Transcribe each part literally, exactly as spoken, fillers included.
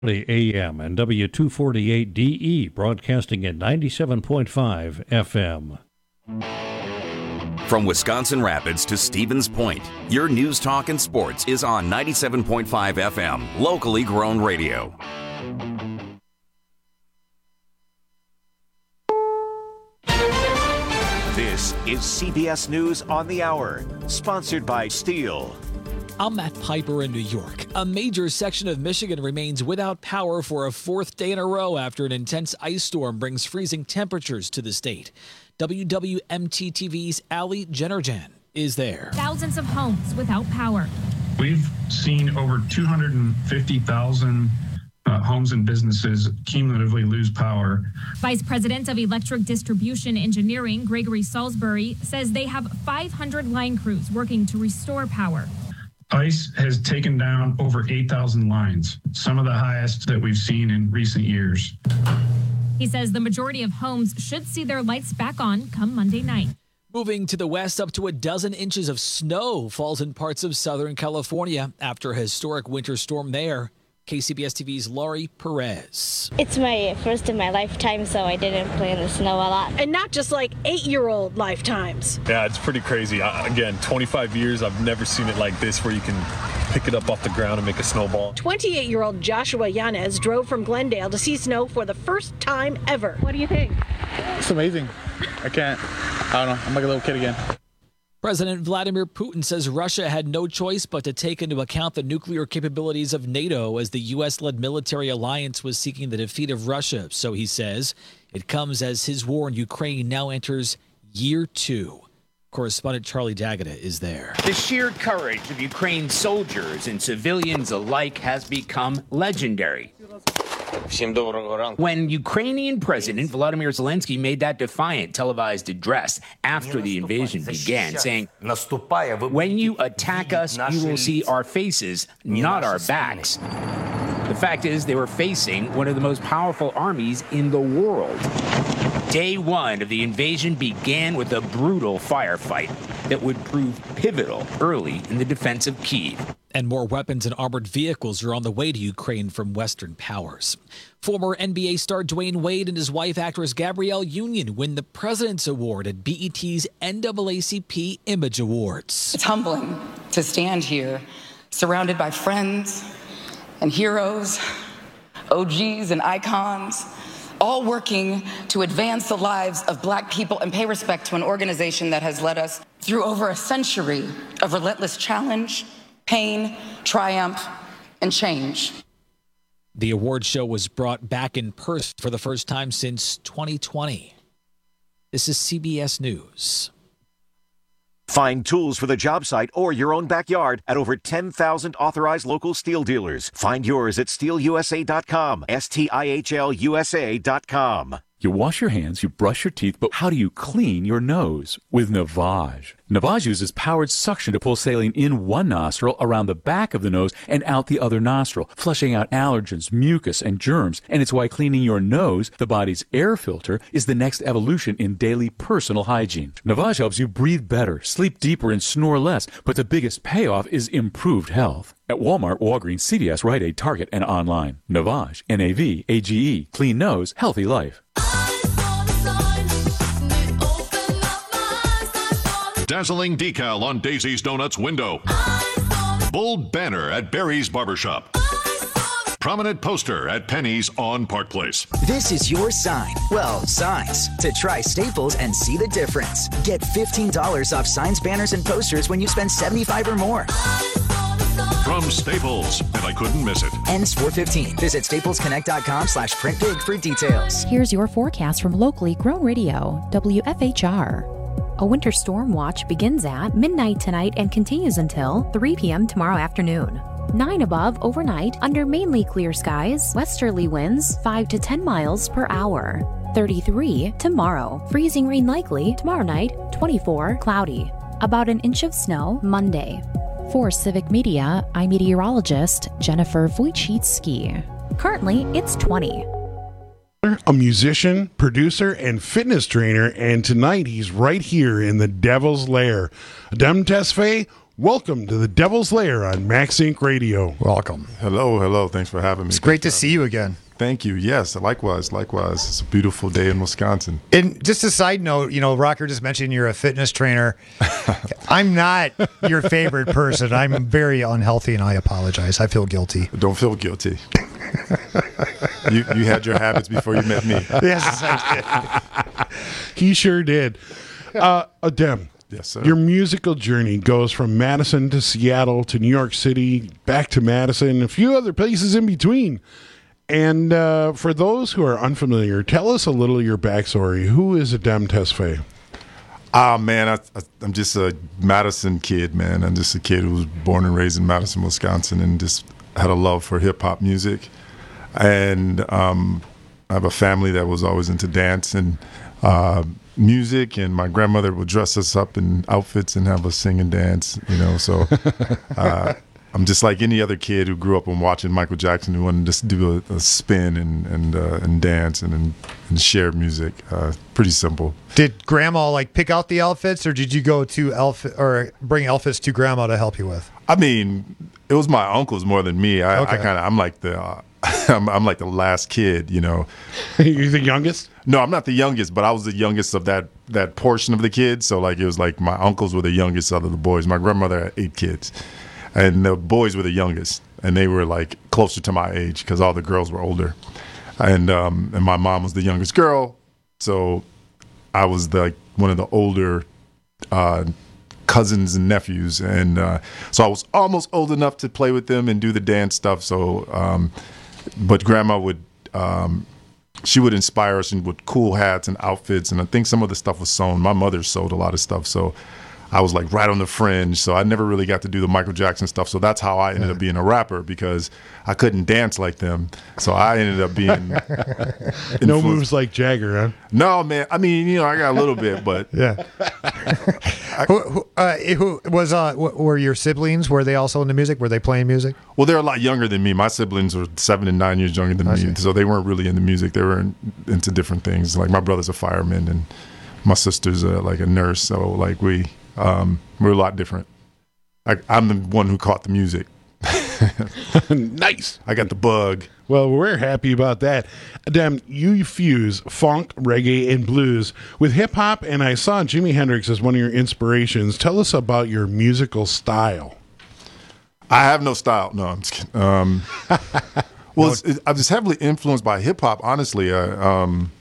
A M and W two forty-eight D E, broadcasting at ninety-seven point five F M. From Wisconsin Rapids to Stevens Point, your news, talk, and sports is on ninety-seven point five F M, locally grown radio. This is C B S News on the Hour, sponsored by Steel. I'm Matt Piper in New York. A major section of Michigan remains without power for a fourth day in a row after an intense ice storm brings freezing temperatures to the state. W W M T T V's Ali Jennerjan is there. Thousands of homes without power. We've seen over two hundred fifty thousand uh, homes and businesses cumulatively lose power. Vice President of Electric Distribution Engineering, Gregory Salisbury, says they have five hundred line crews working to restore power. Ice has taken down over eight thousand lines, some of the highest that we've seen in recent years. He says the majority of homes should see their lights back on come Monday night. Moving to the west, up to a dozen inches of snow falls in parts of Southern California after a historic winter storm there. K C B S T V's Laurie Perez. It's my first in my lifetime, so I didn't play in the snow a lot. And not just like eight-year-old lifetimes. Yeah, it's pretty crazy. I, again, twenty-five years, I've never seen it like this where you can pick it up off the ground and make a snowball. twenty-eight-year-old Joshua Yanez drove from Glendale to see snow for the first time ever. What do you think? It's amazing. I can't. I don't know. I'm like a little kid again. President Vladimir Putin says Russia had no choice but to take into account the nuclear capabilities of NATO as the U S-led military alliance was seeking the defeat of Russia. So he says it comes as his war in Ukraine now enters year two. Correspondent Charlie D'Agata is there. The sheer courage of Ukraine's soldiers and civilians alike has become legendary. When Ukrainian President Volodymyr Zelensky made that defiant televised address after the invasion began, saying, "When you attack us, you will see our faces, not our backs." The fact is, they were facing one of the most powerful armies in the world. Day one of the invasion began with a brutal firefight that would prove pivotal early in the defense of Kyiv. And more weapons and armored vehicles are on the way to Ukraine from Western powers. Former N B A star Dwayne Wade and his wife, actress Gabrielle Union, win the President's Award at B E T's N double A C P Image Awards. It's humbling to stand here surrounded by friends and heroes, O Gs and icons, all working to advance the lives of Black people and pay respect to an organization that has led us through over a century of relentless challenge, pain, triumph, and change. The award show was brought back in person for the first time since twenty twenty. This is C B S News. Find tools for the job site or your own backyard at over ten thousand authorized local steel dealers. Find yours at steel u s a dot com, S T I H L U S A dot com. You wash your hands, you brush your teeth, but how do you clean your nose? With Navage. Navage uses powered suction to pull saline in one nostril, around the back of the nose, and out the other nostril, flushing out allergens, mucus, and germs. And it's why cleaning your nose, the body's air filter, is the next evolution in daily personal hygiene. Navage helps you breathe better, sleep deeper, and snore less, but the biggest payoff is improved health. At Walmart, Walgreens, C V S, Rite Aid, Target, and online. Navage, N A V A G E. Clean nose, healthy life. Dazzling decal on Daisy's Donuts window. Bold banner at Barry's Barbershop. Prominent poster at Penny's on Park Place. This is your sign. Well, signs. To try Staples and see the difference. Get fifteen dollars off signs, banners, and posters when you spend seventy-five dollars or more. From Staples, and I couldn't miss it. Ends four fifteen. Visit staples connect dot com slash print big for details. Here's your forecast from locally grown radio, W F H R. A winter storm watch begins at midnight tonight and continues until three p.m. tomorrow afternoon. nine above overnight under mainly clear skies, westerly winds five to ten miles per hour. thirty-three tomorrow. Freezing rain likely tomorrow night, twenty-four cloudy. About an inch of snow Monday. For Civic Media, I'm meteorologist Jennifer Wojcicki. Currently, it's twenty. A musician, producer, and fitness trainer, and tonight he's right here in the Devil's Lair. Adem Tesfaye, welcome to the Devil's Lair on Max Inc Radio. Welcome. Hello, hello. Thanks for having me. It's great to see you again. Thank you. Yes, likewise, likewise. It's a beautiful day in Wisconsin. And just a side note, you know, Rocker just mentioned you're a fitness trainer. I'm not your favorite person. I'm very unhealthy, and I apologize. I feel guilty. Don't feel guilty. you you had your habits before you met me. Yes, I did. He sure did. Uh, Adem. Yes, sir. Your musical journey goes from Madison to Seattle to New York City, back to Madison, a few other places in between. And uh, for those who are unfamiliar, tell us a little of your backstory. Who is Adem Tesfaye? Ah, man, I, I, I'm just a Madison kid, man. I'm just a kid who was born and raised in Madison, Wisconsin, and just had a love for hip-hop music. And um, I have a family that was always into dance and uh, music, and my grandmother would dress us up in outfits and have us sing and dance, you know, so... Uh, I'm just like any other kid who grew up on watching Michael Jackson, who wanted to just do a, a spin and and uh, and dance and and share music. Uh, pretty simple. Did Grandma like pick out the outfits, or did you go to elf or bring outfits to Grandma to help you with? I mean, it was my uncles more than me. I, Okay. I kind of I'm like the uh, I'm, I'm like the last kid, you know. You're the youngest? No, I'm not the youngest, but I was the youngest of that that portion of the kids. So like it was like my uncles were the youngest out of the boys. My grandmother had eight kids. And the boys were the youngest, and they were like closer to my age because all the girls were older, and um, and my mom was the youngest girl, so I was the, like one of the older uh, cousins and nephews, and uh, so I was almost old enough to play with them and do the dance stuff. So, um, but Grandma would um, she would inspire us with cool hats and outfits, and I think some of the stuff was sewn. My mother sewed a lot of stuff, so. I was like right on the fringe, so I never really got to do the Michael Jackson stuff. So that's how I ended up being a rapper, because I couldn't dance like them. So I ended up being no moves like Jagger, huh? No, man. I mean, you know, I got a little bit, but yeah. who, who, uh, who was uh, w- were your siblings? Were they also into music? Were they playing music? Well, they're a lot younger than me. My siblings were seven and nine years younger than I me, see. so they weren't really into music. They were in, into different things. Like my brother's a fireman, and my sister's a, like a nurse. So like we. Um, we're a lot different. I, I'm the one who caught the music. Nice. I got the bug. Well, we're happy about that. Adem, you fuse funk, reggae, and blues with hip-hop, and I saw Jimi Hendrix as one of your inspirations. Tell us about your musical style. I have no style. No, I'm just kidding. Um, well, it's, it, I'm just heavily influenced by hip-hop, honestly. Uh, um,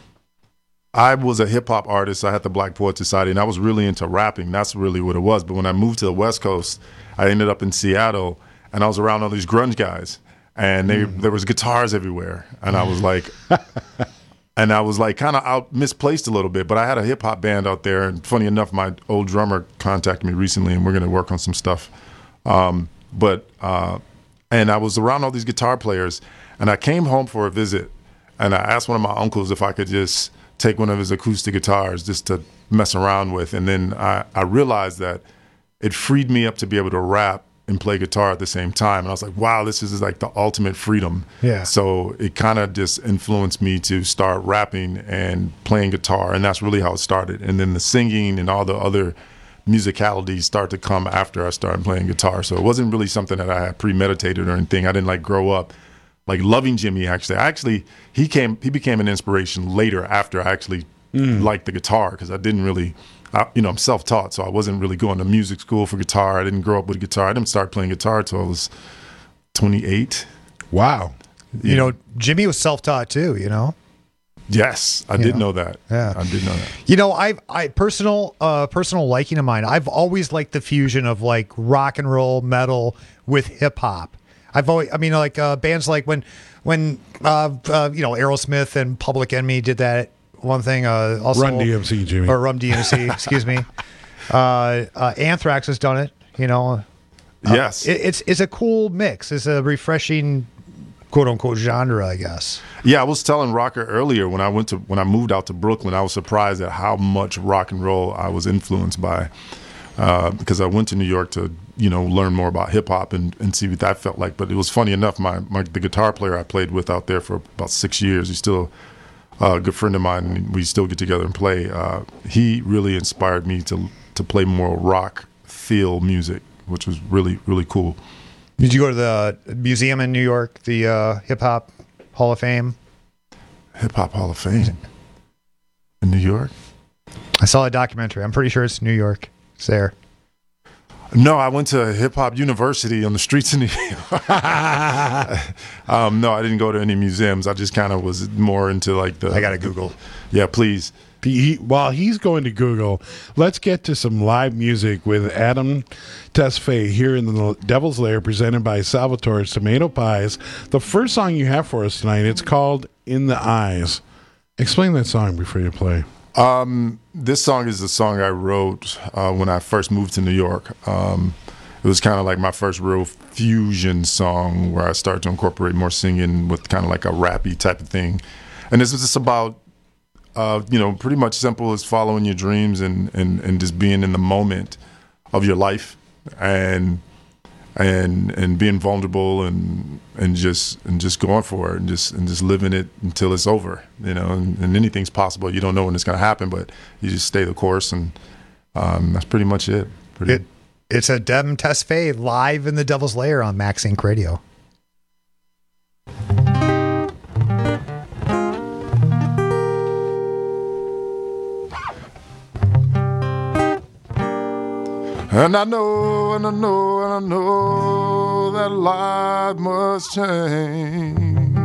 I was a hip hop artist. I had the Black Poets Society, and I was really into rapping. That's really what it was. But when I moved to the West Coast, I ended up in Seattle, and I was around all these grunge guys, and they, mm. there was guitars everywhere, and I was like, and I was like kind of out misplaced a little bit. But I had a hip hop band out there, and funny enough, my old drummer contacted me recently, and we're going to work on some stuff. Um, but uh, and I was around all these guitar players, and I came home for a visit, and I asked one of my uncles if I could just take one of his acoustic guitars just to mess around with. And then I, I realized that it freed me up to be able to rap and play guitar at the same time. And I was like, wow, this is like the ultimate freedom. Yeah. So it kind of just influenced me to start rapping and playing guitar. And that's really how it started. And then the singing and all the other musicalities start to come after I started playing guitar. So it wasn't really something that I had premeditated or anything. I didn't like grow up like loving Jimmy. Actually, I actually he came he became an inspiration later after I actually mm. liked the guitar, because I didn't really, I, you know, I'm self-taught, so I wasn't really going to music school for guitar. I didn't grow up with guitar. I didn't start playing guitar until I was twenty-eight. Wow. You yeah. know, Jimmy was self-taught too. You know. Yes, I you did know. know that. Yeah, I did know that. You know, I've I personal uh, personal liking of mine. I've always liked the fusion of like rock and roll, metal with hip hop. I've always, I mean, like uh, bands like when, when uh, uh, you know, Aerosmith and Public Enemy did that one thing. Uh, also, Run D M C, Jimmy, or Run D M C, excuse me. Uh, uh, Anthrax has done it. You know, uh, yes, it, it's it's a cool mix. It's a refreshing, quote unquote, genre, I guess. Yeah, I was telling Rocker earlier when I went to when I moved out to Brooklyn, I was surprised at how much rock and roll I was influenced by. Uh, because I went to New York to, you know, learn more about hip hop and, and see what that felt like. But it was funny enough, my, my the guitar player I played with out there for about six years, he's still uh, a good friend of mine, and we still get together and play. Uh, he really inspired me to to play more rock feel music. which was really really cool. Did you go to the museum in New York, the uh, Hip Hop Hall of Fame? Hip Hop Hall of Fame in New York? I saw a documentary. I'm pretty sure it's New York. It's there. No, I went to Hip Hop University on the streets of New York. um, no, I didn't go to any museums. I just kind of was more into like the. I got to Google. Yeah, please. He, while he's going to Google, let's get to some live music with Adam Tesfaye here in the Devil's Lair, presented by Salvatore's Tomato Pies. The first song you have for us tonight, it's called In the Eyes. Explain that song before you play. Um, this song is the song I wrote uh, when I first moved to New York. Um, it was kind of like my first real fusion song where I started to incorporate more singing with kind of like a rappy type of thing. And this was just about Uh, you know, pretty much simple as following your dreams and, and, and just being in the moment of your life and and and being vulnerable and and just and just going for it and just and just living it until it's over. You know, and, and anything's possible. You don't know when it's going to happen, but you just stay the course, and um, that's pretty much it. Pretty it it's a Dem Tesfaye live in the Devil's Lair on Max Inc Radio. And I know, and I know, and I know that life must change.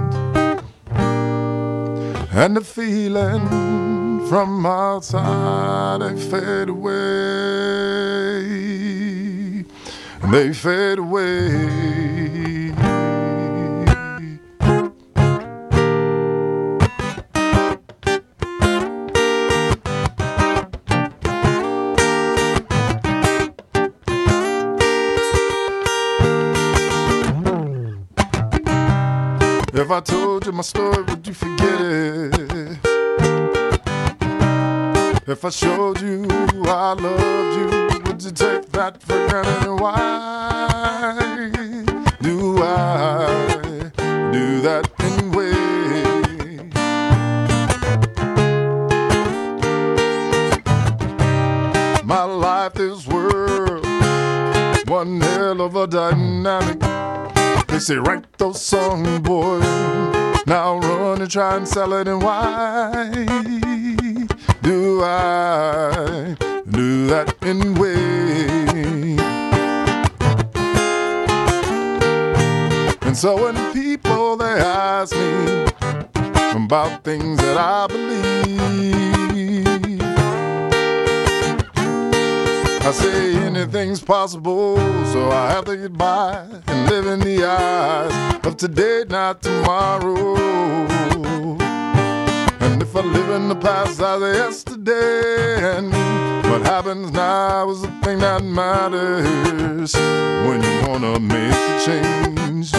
And the feeling from outside, they fade away. They fade away. If I told you my story, would you forget it? If I showed you I loved you, would you take that for granted? And why do I do that anyway? My life, this world, one hell of a dynamic. They say, write those songs, boy. Now run and try and sell it. And why do I do that anyway? And so when people, they ask me about things that I believe, I say anything's possible, so I have to get by and live in the eyes of today, not tomorrow. And if I live in the past as yesterday, and what happens now is the thing that matters when you wanna make a change.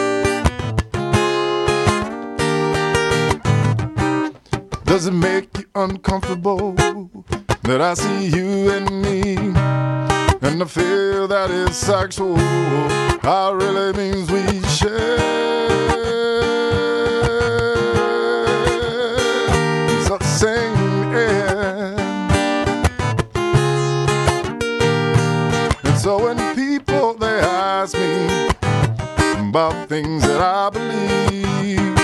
Does it make you uncomfortable that I see you and me, and I feel that it's sexual? How really means we share. It's the same air. And so when people, they ask me about things that I believe,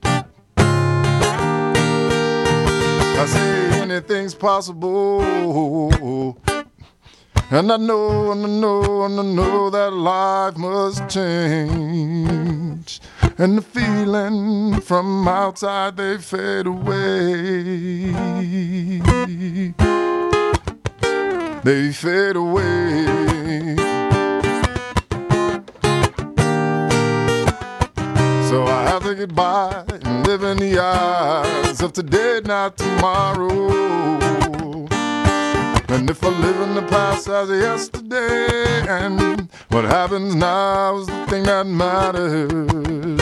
I say anything's possible. And I know, and I know, and I know that life must change. And the feeling from outside, they fade away. They fade away. So I have to get by and live in the eyes of today, not tomorrow. And if I live in the past as yesterday, and what happens now is the thing that matters.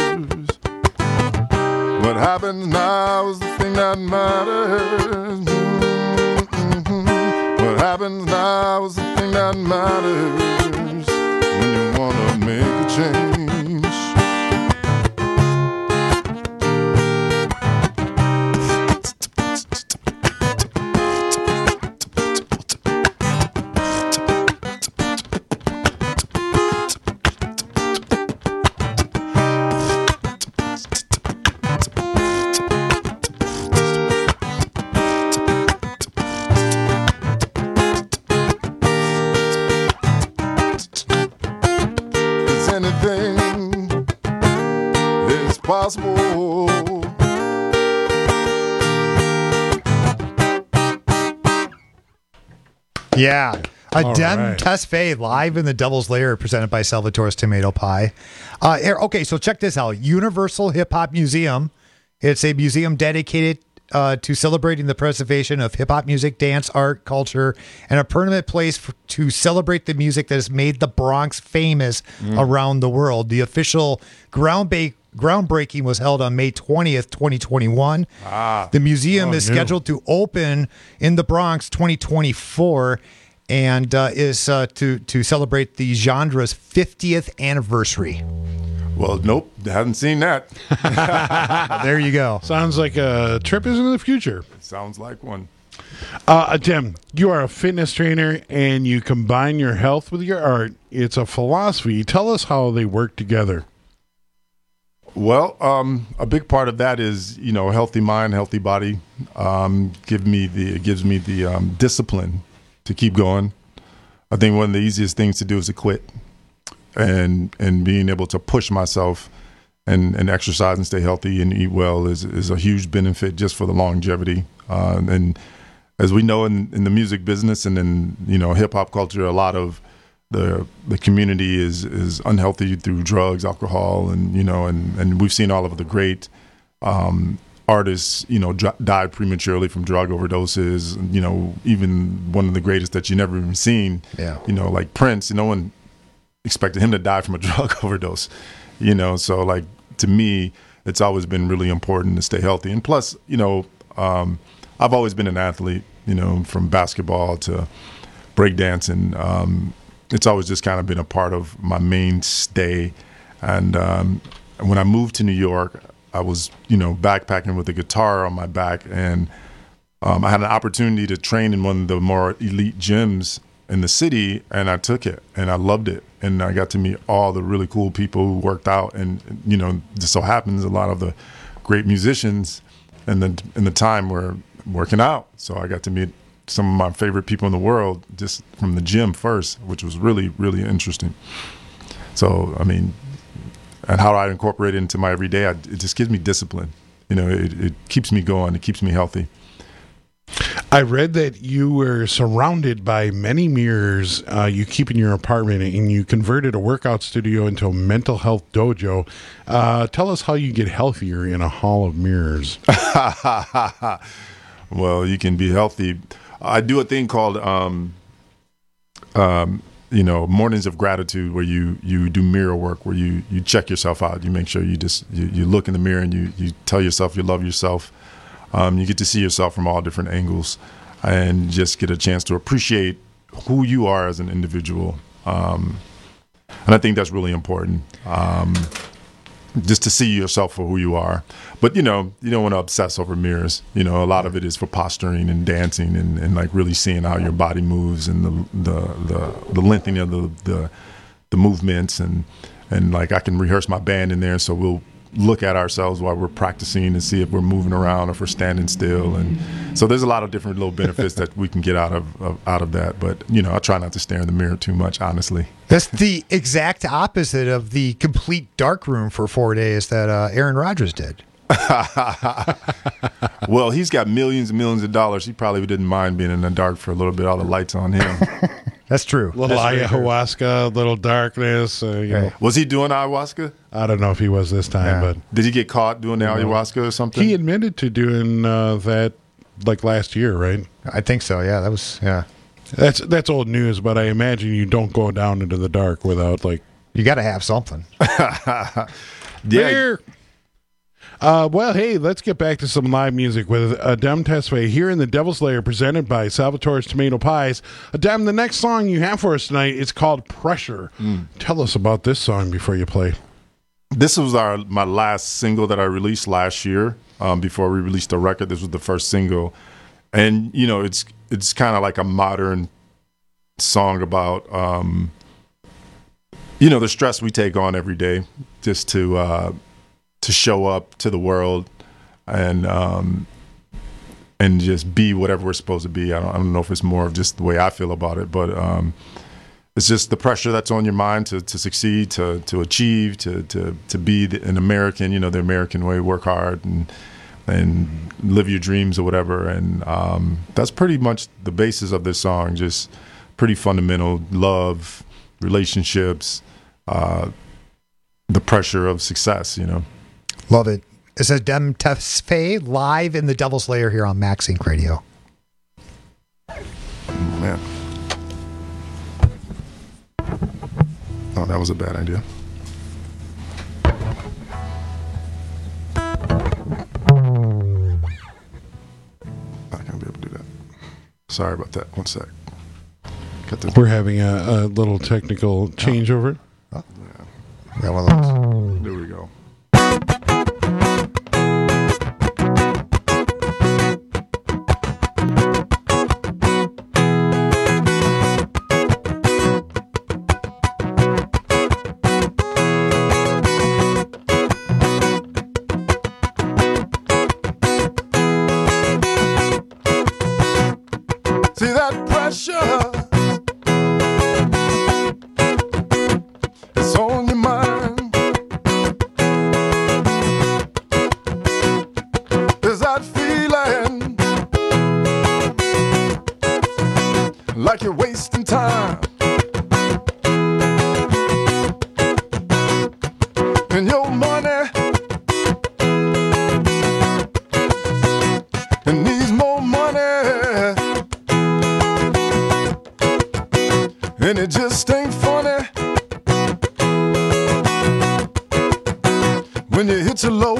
What happens now is the thing that matters. Mm-hmm. What happens now is the thing that matters when you wanna make a change. impossible. Yeah. A All Dem right. Tesfaye live in the Devil's Lair presented by Salvatore's Tomato Pie. Uh, here, okay, so check this out. Universal Hip Hop Museum. It's a museum dedicated uh, to celebrating the preservation of hip hop music, dance, art, culture, and a permanent place for, to celebrate the music that has made the Bronx famous Mm. around the world. The official ground ba- groundbreaking was held on May twentieth, twenty twenty-one. Ah. The museum Oh, is new. scheduled to open in the Bronx twenty twenty-four and uh, is uh, to to celebrate the genre's fiftieth anniversary. Well, nope, haven't seen that. There you go. Sounds like a trip is in the future. Sounds like one. Uh, Tim, you are a fitness trainer and you combine your health with your art. It's a philosophy. Tell us how they work together. Well, um, a big part of that is, you know, a healthy mind, healthy body. Um, give me the it gives me the um, discipline to keep going. I think one of the easiest things to do is to quit, and and being able to push myself and, and exercise and stay healthy and eat well is is a huge benefit just for the longevity. Uh, and as we know in, in the music business and in, you know, hip hop culture, a lot of the the community is is unhealthy through drugs, alcohol, and you know, and, and we've seen all of the great um, artists, you know, dr- died prematurely from drug overdoses. You know, even one of the greatest that you never even seen, Yeah. you know, like Prince. No one expected him to die from a drug overdose. You know, so like to me, it's always been really important to stay healthy. And plus, you know, um, I've always been an athlete. You know, from basketball to breakdancing. Um, it's always just kind of been a part of my mainstay. And um, when I moved to New York, I was, you know, backpacking with a guitar on my back, and um, I had an opportunity to train in one of the more elite gyms in the city, and I took it, and I loved it, and I got to meet all the really cool people who worked out, and you know, just so happens a lot of the great musicians in the in the time were working out, so I got to meet some of my favorite people in the world just from the gym first, which was really, really interesting. So, I mean, and how I incorporate it into my everyday, I, it just gives me discipline. You know, it, it keeps me going. It keeps me healthy. I read that you were surrounded by many mirrors uh, you keep in your apartment, and you converted a workout studio into a mental health dojo. Uh, tell us how you get healthier in a hall of mirrors. Well, you can be healthy. I do a thing called, um, um, you know, mornings of gratitude, where you, you do mirror work, where you, you check yourself out. You make sure you just you, you look in the mirror and you, you tell yourself you love yourself. Um, you get to see yourself from all different angles, and just get a chance to appreciate who you are as an individual. Um, and I think that's really important. Um, just to see yourself for who you are. But, you know, you don't want to obsess over mirrors. You know, a lot of it is for posturing and dancing and, and like really seeing how your body moves and the the the, the lengthening of the, the the movements, and and like I can rehearse my band in there, so we'll look at ourselves while we're practicing and see if we're moving around or if we're standing still. And so there's a lot of different little benefits that we can get out of, of out of that. But, you know, I try not to stare in the mirror too much, honestly. That's the exact opposite of the complete dark room for four days that uh, Aaron Rodgers did. Well, he's got millions and millions of dollars. He probably didn't mind being in the dark for a little bit, all the lights on him. That's true. Little That's very true. ayahuasca, little darkness. Uh, you know. Was he doing ayahuasca? I don't know if he was this time, Yeah. but Did he get caught doing the ayahuasca or something? he admitted to doing uh, that like last year, right? I think so. Yeah, that was yeah. That's that's old news, but I imagine you don't go down into the dark without like You got to have something. yeah. beer. Uh, well, hey, let's get back to some live music with Adem Tesfaye here in the Devil's Lair, presented by Salvatore's Tomato Pies. Adem, the next song you have for us tonight is called Pressure. Mm. Tell us about this song before you play. This was our my last single that I released last year. Um, before we released the record, this was the first single, and you know, it's it's kind of like a modern song about um, you know, the stress we take on every day just to uh, to show up to the world and um, and just be whatever we're supposed to be. I don't, I don't know if it's more of just the way I feel about it, but um, it's just the pressure that's on your mind to, to succeed, to to achieve, to to to be the, an American, you know, the American way, work hard and and live your dreams or whatever. And um, that's pretty much the basis of this song. Just pretty fundamental: love, relationships, uh, the pressure of success. You know, love it. It says Dem Tesfaye live in the Devil's Lair here on Max Inc Radio. Man. Oh, that was a bad idea. I can't be able to do that. Sorry about that. One sec. Cut this. We're having a, a little technical changeover. Oh. Yeah. Yeah, one of those. There we go. See that pressure? It's on your mind. There's that feeling like you're wasting time. And your money and needs more money. And it just ain't funny when you hit your low.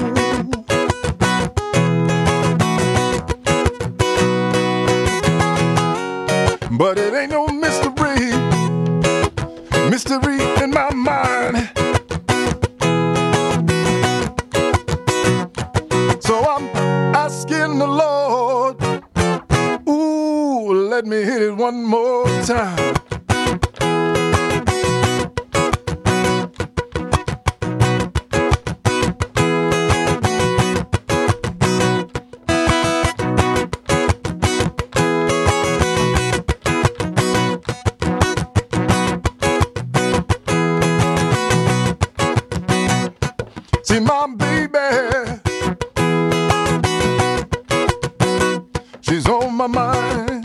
But it ain't no mystery, mystery in my mind. So I'm asking the Lord, ooh, let me hit it one more time. See my baby, she's on my mind,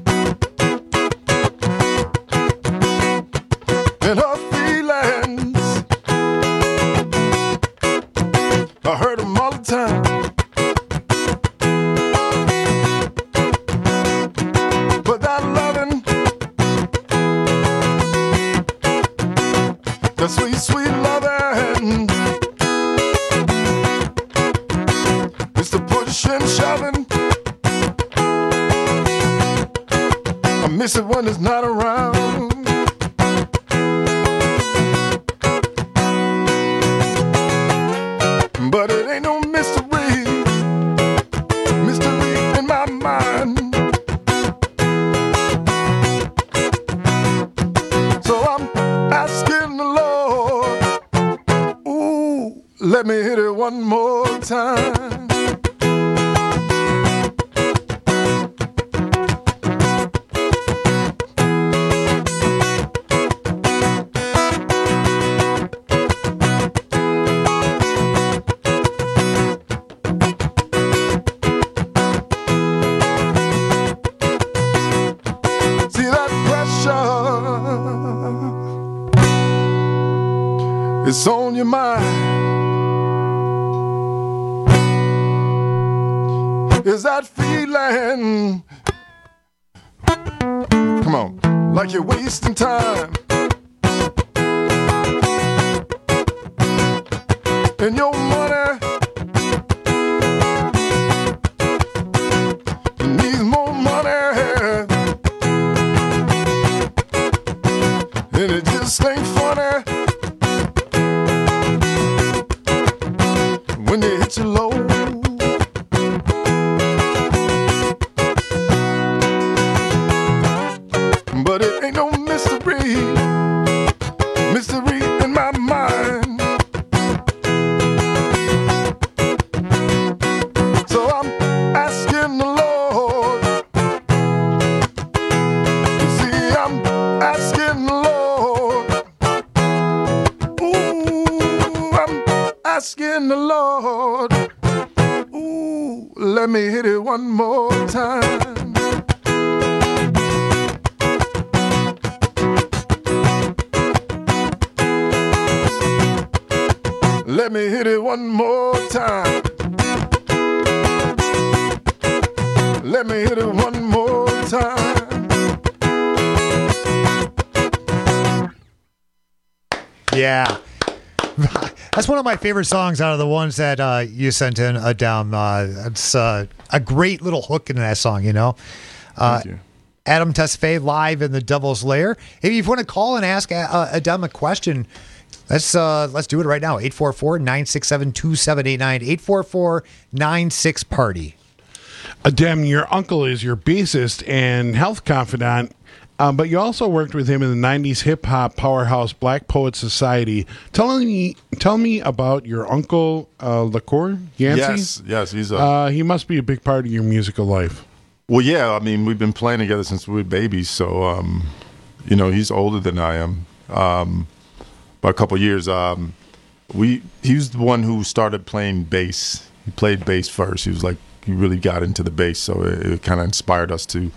and her feelings, I heard them all the time. But that loving, that sweet, sweet loving, it's the push and shoving. I miss it when it's not around. But it ain't no mystery, mystery in my mind. So I'm asking the Lord, ooh, let me hit it one more time. See that pressure, it's on your mind. Is that feeling, come on, like you're wasting time. And your money needs more money, and it just ain't funny when you hit your low. But it ain't no mystery, mystery in my mind. Let me hit it one more time. Let me hit it one more time. Let me hit it one more time. Yeah. That's one of my favorite songs out of the ones that uh, you sent in, Adam. Uh, it's uh, a great little hook in that song, you know. Uh, Thank you. Adam Tesfaye live in the Devil's Lair. If you want to call and ask uh, Adam a question, let's uh, let's do it right now. eight four four, nine six seven, two seven eight nine. eight four four, nine six, party. Adam, your uncle is your bassist and health confidant. Um, but you also worked with him in the nineties hip-hop powerhouse Black Poets Society. Tell me tell me about your uncle, uh, LaCour Yancey? Yes, yes. He's a, uh, he must be a big part of your musical life. Well, yeah. I mean, we've been playing together since we were babies. So, um, you know, he's older than I am um, by a couple of years. Um, we He was the one who started playing bass. He played bass first. He was like, he really got into the bass. So it, it kind of inspired us to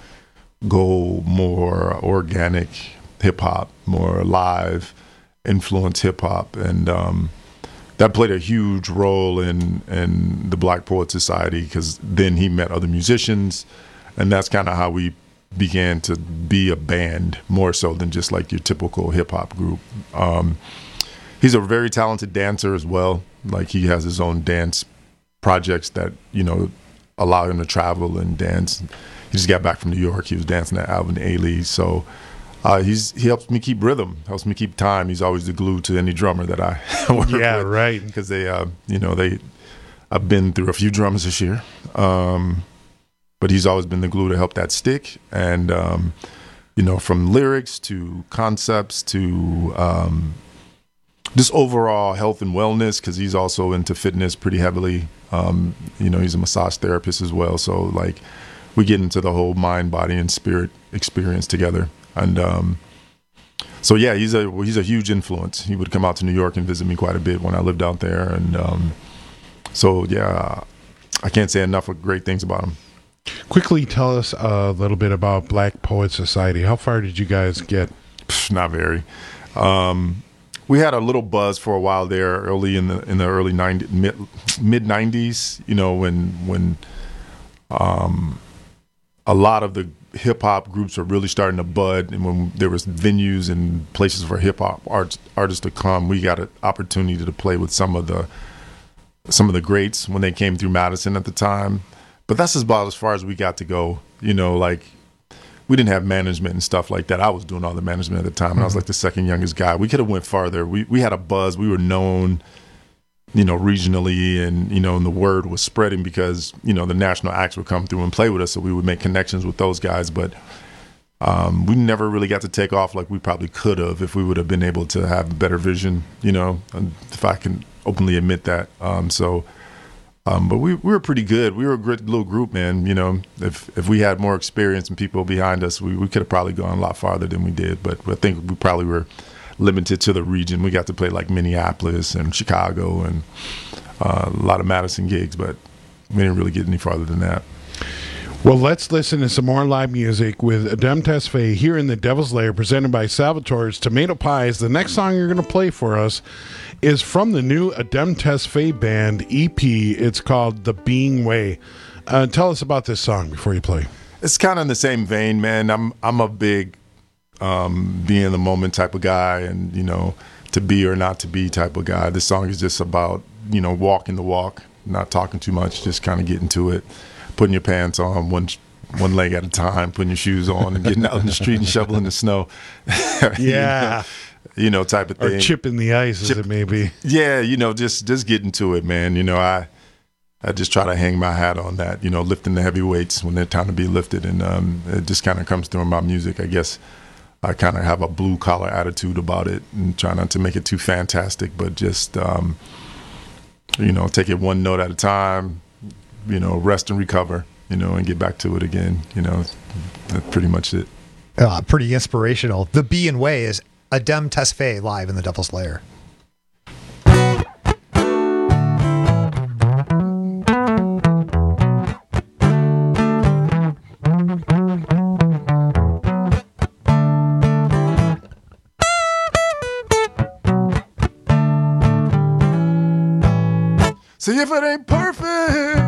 go more organic hip hop, more live influence hip hop, and um, that played a huge role in in the Black Poets Society, because then he met other musicians, and that's kind of how we began to be a band more so than just like your typical hip hop group. Um, he's a very talented dancer as well. Like, he has his own dance projects that, you know, allow him to travel and dance. He just got back from New York. He was dancing at Alvin Ailey. So uh, he's he helps me keep rhythm, helps me keep time. He's always the glue to any drummer that I work yeah, with. right. Because they, uh, you know, they, I've been through a few drummers this year, um, but he's always been the glue to help that stick. And um, you know, from lyrics to concepts to um, just overall health and wellness, because he's also into fitness pretty heavily. Um, you know, he's a massage therapist as well. So like, we get into the whole mind, body, and spirit experience together. And um, so, yeah, he's a he's a huge influence. He would come out to New York and visit me quite a bit when I lived out there. And um, so, yeah, I can't say enough of great things about him. Quickly tell us a little bit about Black Poets Society. How far did you guys get? Pff, not very. Um, we had a little buzz for a while there, early in the in the early nineties, mid mid nineties. You know, when when. Um, a lot of the hip hop groups are really starting to bud, and when there was venues and places for hip hop arts, artists to come, we got an opportunity to play with some of the some of the greats when they came through Madison at the time. But that's about as far as we got to go. You know, like, we didn't have management and stuff like that. I was doing all the management at the time, and I was like the second youngest guy. We could have went farther. We we had a buzz. We were known, you know, regionally, and, you know, and the word was spreading because, you know, the national acts would come through and play with us, so we would make connections with those guys. But um, we never really got to take off like we probably could have if we would have been able to have better vision, you know, and if I can openly admit that. Um, so, um, but we, we were pretty good. We were a great little group, man. You know, if if we had more experience and people behind us, we, we could have probably gone a lot farther than we did. But I think we probably were limited to the region. We got to play like Minneapolis and Chicago and uh, a lot of Madison gigs, but we didn't really get any farther than that. Well, let's listen to some more live music with Adam Tesfaye here in the Devil's Lair, presented by Salvatore's Tomato Pies. The next song you're going to play for us is from the new Adam Tesfaye Band E P. It's called The Being Way. Uh, tell us about this song before you play. It's kind of in the same vein, man. I'm I'm a big Um, be in the moment type of guy, and, you know, to be or not to be type of guy. This song is just about, you know, walking the walk, not talking too much, just kind of getting to it, putting your pants on one one leg at a time, putting your shoes on and getting out in the street and shoveling the snow. Yeah. you, know, you know, type of thing. Or chipping the ice, Chip, as it may be. Yeah, you know, just just getting to it, man. You know, I I just try to hang my hat on that, you know, lifting the heavy weights when they're time to be lifted. And um, it just kind of comes through in my music, I guess. I kind of have a blue collar attitude about it, and try not to make it too fantastic, but just, um, you know, take it one note at a time, you know, rest and recover, you know, and get back to it again. You know, that's pretty much it. Uh, pretty inspirational. The Being Way is Adam Tesfaye live in the Devil's Lair. if it ain't perfect,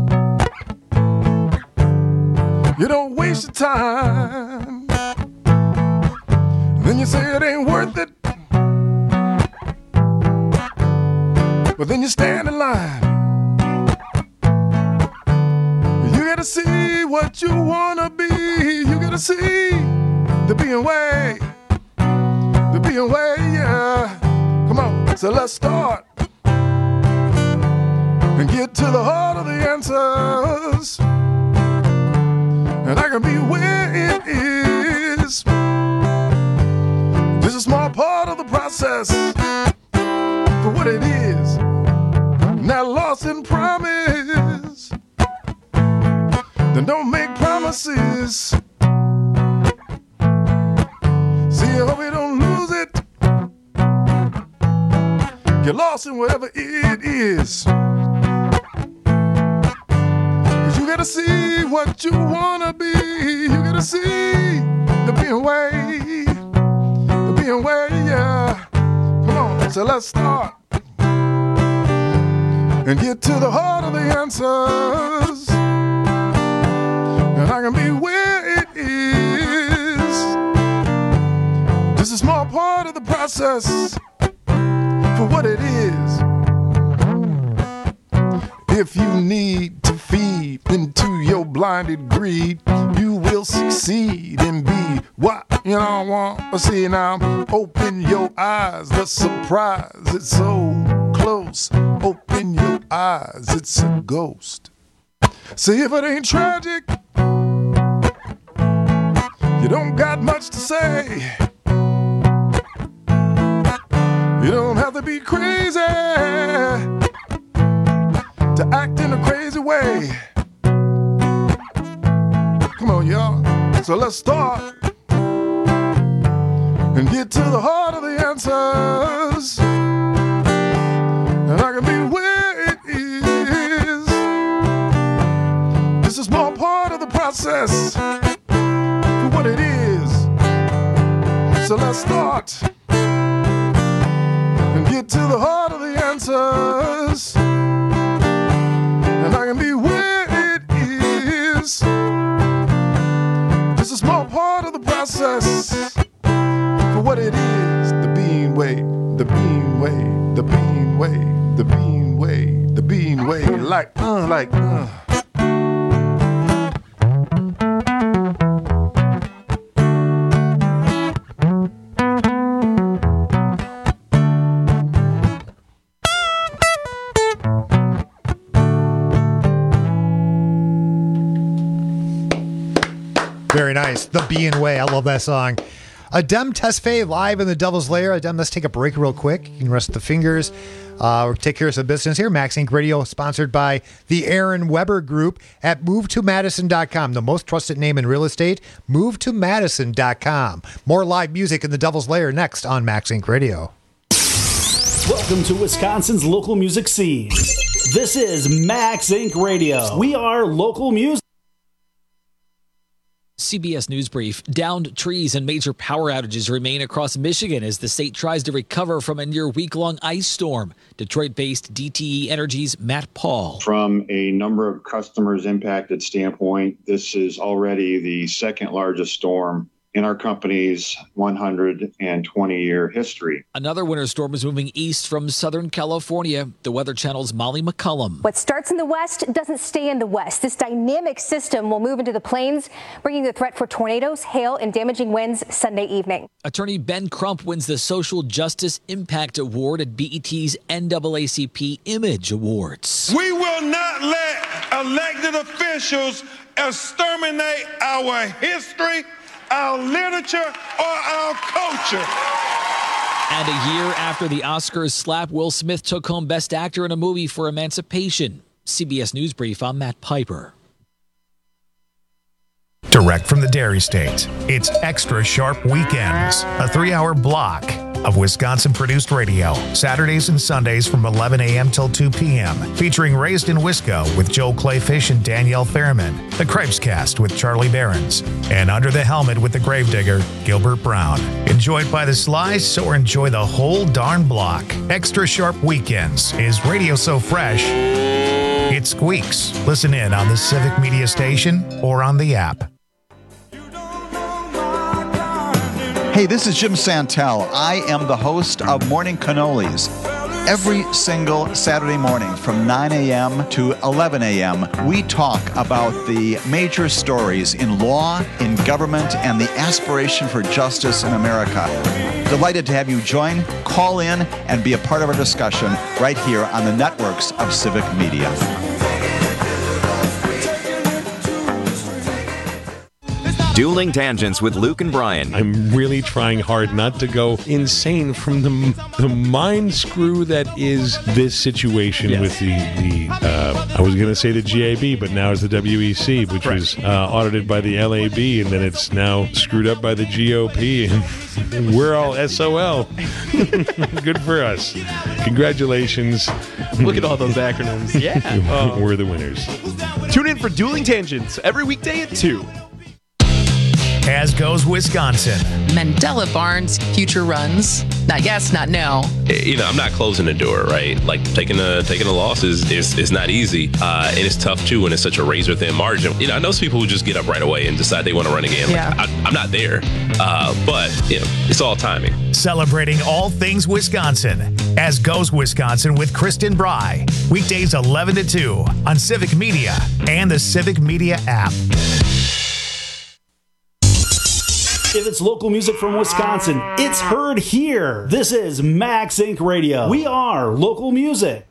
you don't waste your time. Then you say it ain't worth it, but then you stand in line. You gotta see what you wanna be. You gotta see the being way, the being way, yeah. Come on, so let's start and get to the heart of the answers. And I can be where it is, just a small part of the process for what it is. Not lost in promise, then don't make promises. See, I hope you don't lose it. Get lost in whatever it is. Cause you gotta see what you wanna be. You gotta see the being way, the being way, yeah. Come on, so let's start and get to the heart of the answers. And I can be where it is, just a small part of the process for what it is. If you need to feed into your blinded greed, you will succeed and be what you don't want to see. Now open your eyes, the surprise, it's so close. Open your eyes, it's a ghost. See, if it ain't tragic, you don't got much to say. You don't have to be crazy to act in a crazy way. Come on, y'all. So let's start and get to the heart of the answers. And I can be where it is, just a small part of the process for what it is. So let's start and get to the heart of the answers. And I can be where it is, just a small part of the process for what it is. The being way, the being way, the being way, the being way, the being way, like, uh, like, uh. Very nice. The Being Way. I love that song. Adem Tesfaye live in the Devil's Lair. Adem, let's take a break real quick. You can rest the fingers. Uh, we'll take care of some business here. Max Inc Radio, sponsored by the Aaron Weber Group at move to madison dot com. The most trusted name in real estate, move to madison dot com. More live music in the Devil's Lair next on Max Inc Radio. Welcome to Wisconsin's local music scene. This is Max Inc Radio. We are local music. C B S News Brief. Downed trees and major power outages remain across Michigan as the state tries to recover from a near week-long ice storm. Detroit-based D T E Energy's Matt Paul. From a number of customers impacted standpoint, this is already the second largest storm in our company's one hundred twenty year history. Another winter storm is moving east from Southern California. The Weather Channel's Molly McCullum. What starts in the west doesn't stay in the west. This dynamic system will move into the plains, bringing the threat for tornadoes, hail, and damaging winds Sunday evening. Attorney Ben Crump wins the Social Justice Impact Award at B E T's N double A C P Image Awards. We will not let elected officials exterminate our history, our literature, or our culture. And a year after the Oscars slap, Will Smith took home Best Actor in a Movie for Emancipation. C B S News Brief, I'm Matt Piper. Direct from the Dairy State, it's Extra Sharp Weekends, a three-hour block of Wisconsin-produced radio, Saturdays and Sundays from eleven a.m. till two p.m., featuring Raised in Wisco with Joe Clayfish and Danielle Fairman, The Cripescast with Charlie Behrens, and Under the Helmet with the Gravedigger, Gilbert Brown. Enjoy it by the slice or enjoy the whole darn block. Extra Sharp Weekends is radio so fresh, it squeaks. Listen in on the Civic Media Station or on the app. Hey, this is Jim Santel. I am the host of Morning Cannolis. Every single Saturday morning from nine a.m. to eleven a.m., we talk about the major stories in law, in government, and the aspiration for justice in America. Delighted to have you join, call in, and be a part of our discussion right here on the networks of Civic Media. Dueling Tangents with Luke and Brian. I'm really trying hard not to go insane from the the mind screw that is this situation yes. with the, the uh, I was going to say the G A B, but now it's the W E C, which right. was uh, audited by the L A B, and then it's now screwed up by the G O P, and we're all S O L. Good for us. Congratulations. Look at all those acronyms. Yeah. Oh. We're the winners. Tune in for Dueling Tangents every weekday at two. As goes Wisconsin. Mandela Barnes, future runs. Not yes, not no. You know, I'm not closing the door, right? Like taking a taking a loss is is, is not easy, uh, and it's tough too when it's such a razor thin margin. You know, I know some people who just get up right away and decide they want to run again. Yeah. Like, I, I'm not there, uh, but you know, it's all timing. Celebrating all things Wisconsin. As goes Wisconsin with Kristen Bry. Weekdays eleven to two on Civic Media and the Civic Media app. If it's local music from Wisconsin, it's heard here. This is Max Inc Radio. We are local music.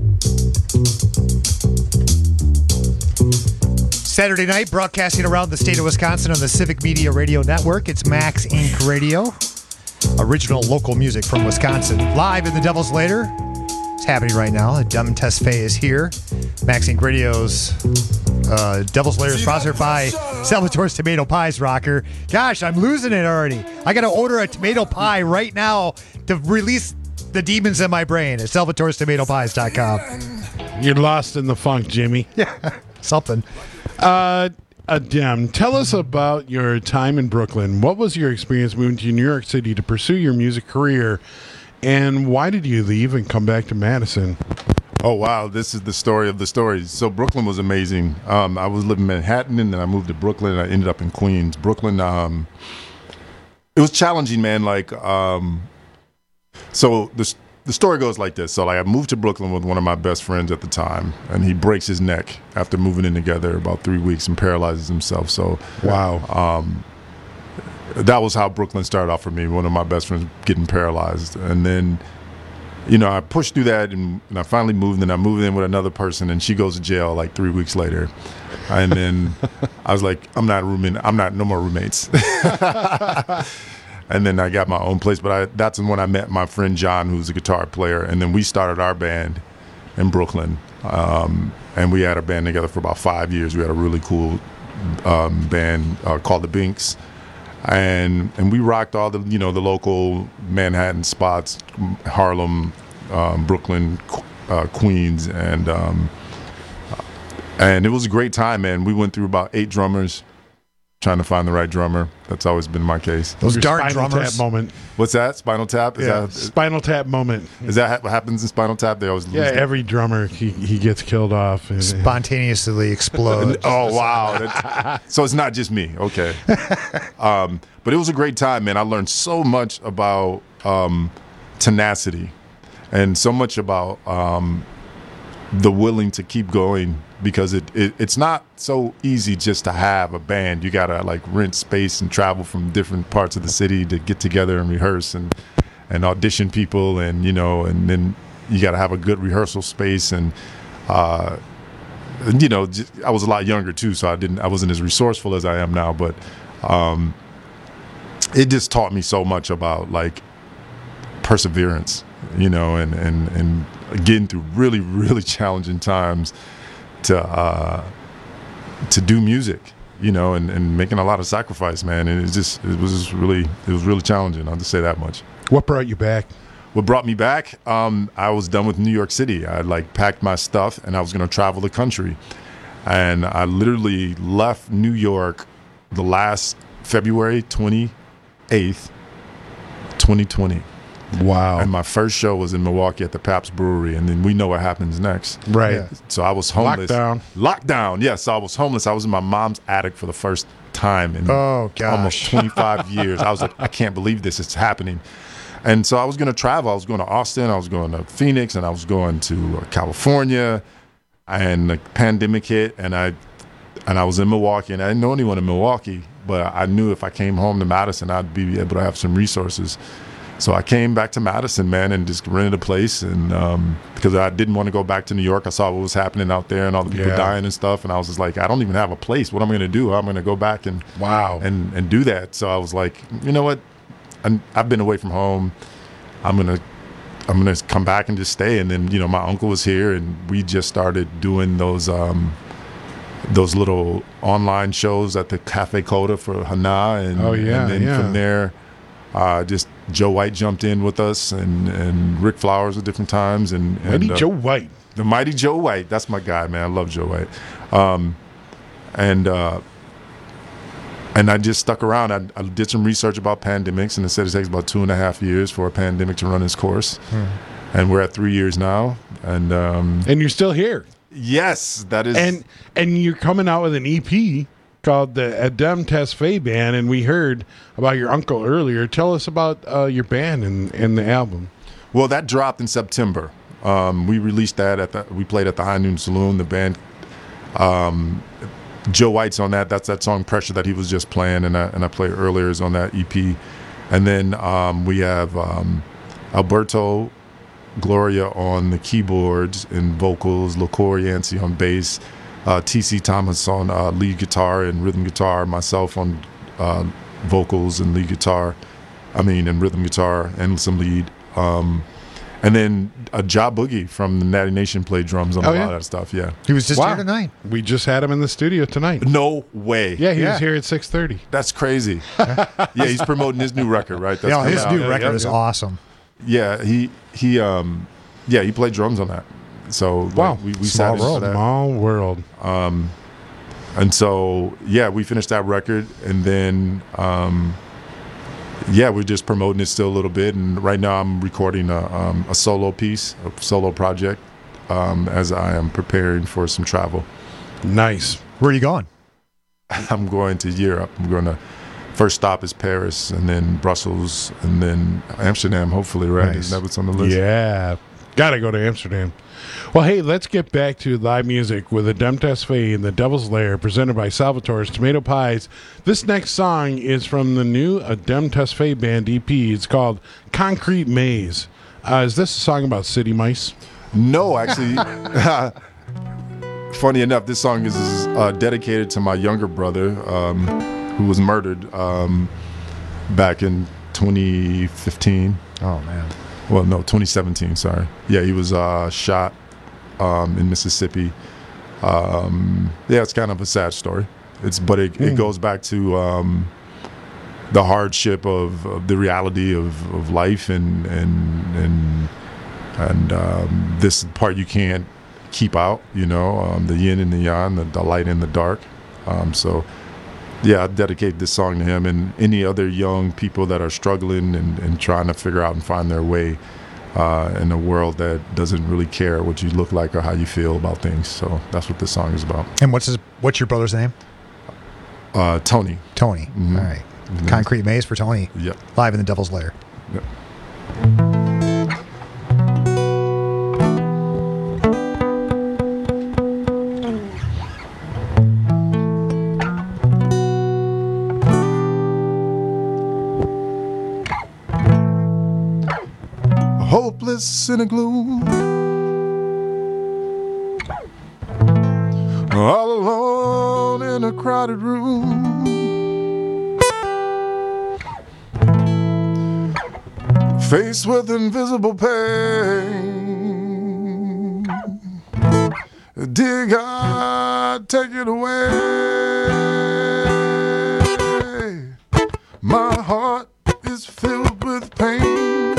Saturday night, broadcasting around the state of Wisconsin on the Civic Media Radio Network. It's Max Inc Radio. Original local music from Wisconsin. Live in the Devil's Lair. It's happening right now. The Dumb Test Fay is here. Max Inc Radio's uh, Devil's Lair is sponsored by Salvatore's Tomato Pies, Rocker. Gosh, I'm losing it already. I got to order a tomato pie right now to release the demons in my brain at salvatores tomato pies dot com. You're lost in the funk, Jimmy. Yeah, something. Uh, Adem, tell us about your time in Brooklyn. What was your experience moving to New York City to pursue your music career? And why did you leave and come back to Madison? Oh, wow. This is the story of the stories. So Brooklyn was amazing. Um, I was living in Manhattan, and then I moved to Brooklyn, and I ended up in Queens. Brooklyn, um, it was challenging, man. Like, um, so the, the story goes like this. So, like, I moved to Brooklyn with one of my best friends at the time, and he breaks his neck after moving in together about three weeks and paralyzes himself. So, wow. Um, that was how Brooklyn started off for me, one of my best friends getting paralyzed. And then, you know, I pushed through that, and, and I finally moved, and I moved in with another person, and she goes to jail like three weeks later. And then I was like, I'm not rooming, I'm not, no more roommates. And then I got my own place, but I, that's when I met my friend John, who's a guitar player, and then we started our band in Brooklyn. Um, and we had a band together for about five years. We had a really cool um, band uh, called The Binks. And and we rocked all the, you know, the local Manhattan spots, Harlem, um, Brooklyn, uh, Queens, and um, and it was a great time, man. We went through about eight drummers, trying to find the right drummer. That's always been my case. Those dark drummers. Tap moment. What's that? Spinal Tap? Is yeah, that, Spinal Tap moment. Is that what happens in Spinal Tap? They always lose yeah. them. Every drummer he, he gets killed off. And, spontaneously explodes. Oh wow! That, so it's not just me. Okay. Um, but it was a great time, man. I learned so much about um, tenacity, and so much about um, the willing to keep going. Because it, it it's not so easy just to have a band. You gotta like rent space and travel from different parts of the city to get together and rehearse and and audition people, and you know, and then you gotta have a good rehearsal space. And uh, you know, just, I was a lot younger too, so I didn't I wasn't as resourceful as I am now. But um, it just taught me so much about like perseverance, you know, and and and getting through really really challenging times. To uh, to do music, you know, and, and making a lot of sacrifice, man. And it just it was just really it was really challenging. I'll just say that much. What brought you back? What brought me back? Um, I was done with New York City. I like packed my stuff and I was going to travel the country. And I literally left New York the last February twenty-eighth, twenty twenty. Wow. And my first show was in Milwaukee at the Pabst Brewery. And then we know what happens next. Right. Yeah. So I was homeless. Lockdown. Lockdown. Yes, I was homeless. I was in my mom's attic for the first time in oh, gosh. almost twenty-five years. I was like, I can't believe this is happening. And so I was going to travel. I was going to Austin. I was going to Phoenix. And I was going to uh, California. And the pandemic hit. And I and I was in Milwaukee. And I didn't know anyone in Milwaukee. But I knew if I came home to Madison, I'd be able to have some resources. So I came back to Madison, man, and just rented a place. And um, because I didn't want to go back to New York. I saw what was happening out there and all the people Yeah. dying and stuff. And I was just like, I don't even have a place. What am I going to do? I'm going to go back and wow and, and do that. So I was like, you know what? I'm, I've been away from home. I'm going to I'm going to come back and just stay. And then, you know, my uncle was here and we just started doing those um, those little online shows at the Cafe Coda for Hana. And, Oh, yeah, and then yeah. from there, uh, just Joe White jumped in with us and, and Rick Flowers at different times. And, Mighty and, uh, Joe White. The mighty Joe White. That's my guy, man. I love Joe White. Um, and uh, and I just stuck around. I, I did some research about pandemics, and it said it takes about two and a half years for a pandemic to run its course. Hmm. And we're at three years now. And um, and you're still here. Yes, that is. And and you're coming out with an E P called the Adem Tesfaye Band, and we heard about your uncle earlier. Tell us about uh, your band and, and the album. Well, that dropped in September. Um, we released that at the. We played at the High Noon Saloon. The band. Um, Joe White's on that. That's that song "Pressure" that he was just playing, and I, and I played earlier is on that E P. And then um, we have um, Alberto Gloria on the keyboards and vocals, LaCour Yancey on bass, uh, T C Thomas on uh, lead guitar and rhythm guitar, myself on uh, vocals and lead guitar. I mean, and rhythm guitar and some lead. Um, and then uh, Ja Boogie from the Natty Nation played drums on Oh, a yeah? lot of that stuff. Yeah, He was just Wow. here tonight. We just had him in the studio tonight. No way. Yeah, he Yeah. was here at six thirty. That's crazy. Yeah, he's promoting his new record, right? That's Yeah, his coming new out. record Yeah, is yeah. awesome. Yeah, he he um yeah, he played drums on that. So like, Wow. we, we Small sat into world. that. Small world. Um and so yeah, we finished that record and then um yeah, we're just promoting it still a little bit, and right now I'm recording a um, a solo piece, a solo project, um, as I am preparing for some travel. Nice. Where are you going? I'm going to Europe. I'm going to first stop is Paris, and then Brussels, and then Amsterdam. Hopefully, right? Nice. Isn't that what's on the list? Yeah. Gotta go to Amsterdam. Well, hey, let's get back to live music with Adem Tesfaye and the Devil's Lair, presented by Salvatore's Tomato Pies. This next song is from the new Adem Tesfaye Band E P. It's called Concrete Maze. Uh, is this a song about city mice? No, actually. Funny enough, this song is uh, dedicated to my younger brother, um, who was murdered um, back in twenty fifteen. Oh, man. Well, no, twenty seventeen, sorry. Yeah, he was uh, shot um, in Mississippi. Um, yeah, it's kind of a sad story. It's But it, it Mm. goes back to um, the hardship of, of the reality of, of life and and and, and um, this part you can't keep out, you know, um, the yin and the yang, the, the light and the dark. Um, so, yeah, I dedicate this song to him and any other young people that are struggling and, and trying to figure out and find their way uh, in a world that doesn't really care what you look like or how you feel about things. So that's what this song is about. And what's his? What's your brother's name? Uh, Tony. Tony. Mhm. All right. Mhm. Concrete Maze for Tony. Yep. Live in the Devil's Lair. Yep. Hopeless in a gloom, all alone in a crowded room, faced with invisible pain. Dear God, take it away. My heart is filled with pain.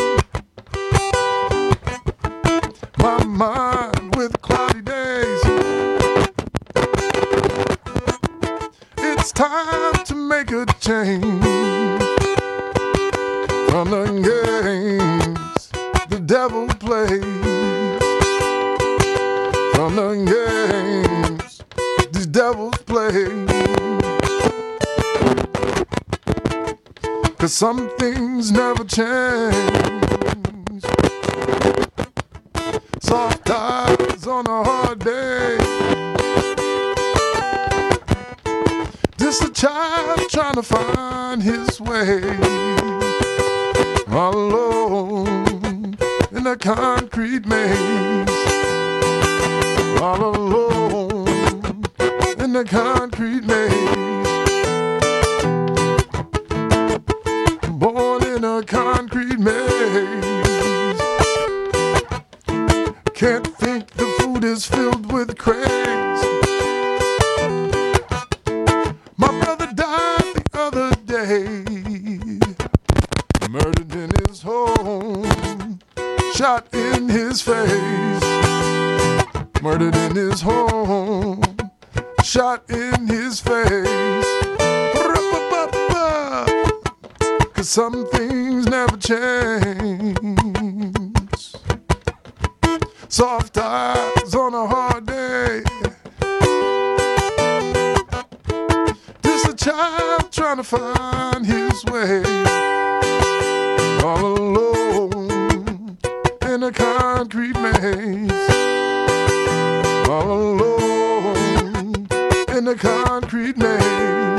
mind with cloudy days. It's time to make a change from the games the devil plays. From the games these devils play. 'Cause some things never change. Soft eyes on a hard day. Just a child trying to find his way. All alone in a concrete maze. All alone in the concrete maze. Born in a concrete maze. Can't think the food is filled with craze. My brother died the other day. Murdered in his home. Shot in his face. Murdered in his home. Shot in his face. Cause some things never change. Soft eyes on a hard day. Just a child trying to find his way. All alone in a concrete maze. All alone in a concrete maze.